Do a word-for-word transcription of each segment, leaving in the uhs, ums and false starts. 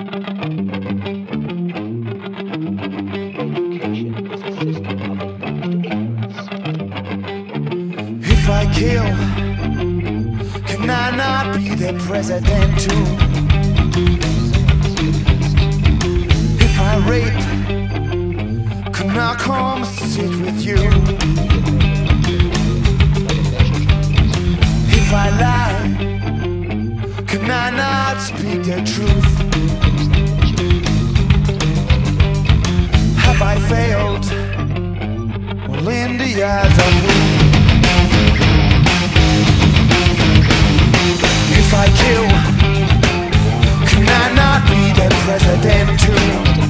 If I kill, can I not be the president too? If I rape, can I come sit with you? If I lie, can I not speak the truth? Have I failed? Well, in the eyes of who? If I kill, can I not be the president too?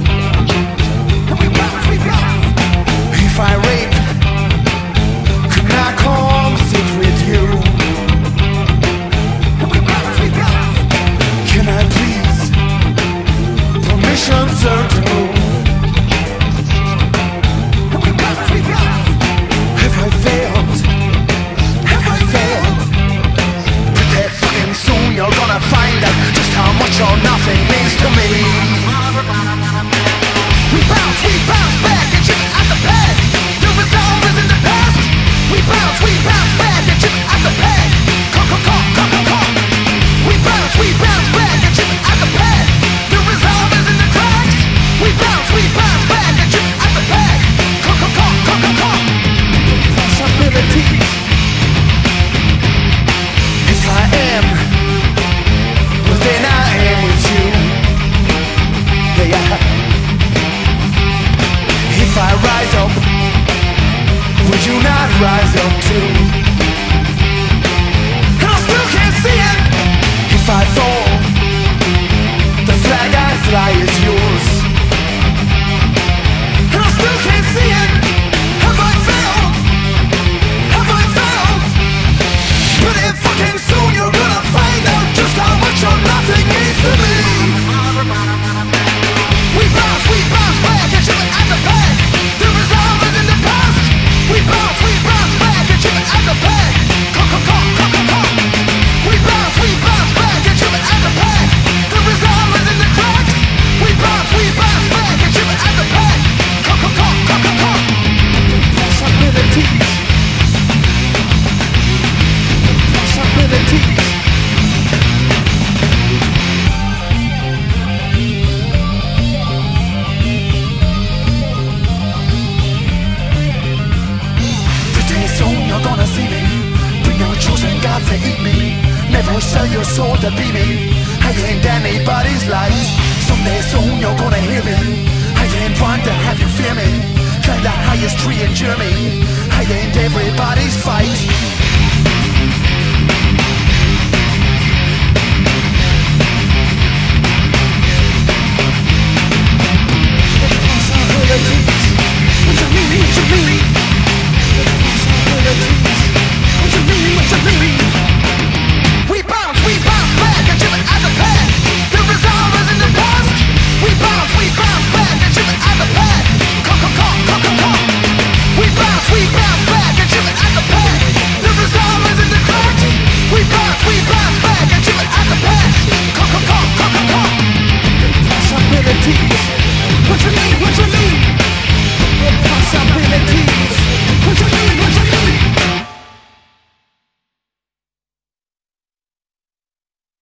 If I rape, can I come sit with you? Can I please permission, sir, to move? Have I failed? Have I failed? Pretty fucking soon you're gonna find out just how much or nothing means to me. We bounce, we bounce back and chip at the pad. The resolve is in the past. We bounce, we bounce back and chip at the pad. Cock, cock, cock, cock, cock, cock. We bounce, we bounce back and chip at the pad. The resolve is in the cracks. We bounce, we bounce back and chip at the pad. Cock, cock, cock, cock, cock, cock. Possibilities. If I am, well then I am with you. Yeah, yeah. If I rise up, would you not rise up too? And I still can't see it. If I fall, the flag I fly is yours. And I still can't see it. Have I failed? Have I failed? But if fucking soon you're gonna find out just how much or nothing means to me. We bounce, we bounce back and chip at the pad. The resolve is in the past. We bounce, we bounce back and chip at the pad. Cock, cock, cock, cock, cock, cock. We bounce, we bounce back and chip at the pad. The resolve is in the cracks. We bounce, we bounce back and chip at the pad. Cock, cock, cock, cock, cock, cock. Possibilities. Possibilities. You're gonna see me. Bring your chosen God to eat me. Never sell your soul to be me. I ain't anybody's life. Someday soon you're gonna hear me. I ain't one to have you fear me. Climb the highest tree in Germany. I ain't everybody's fight.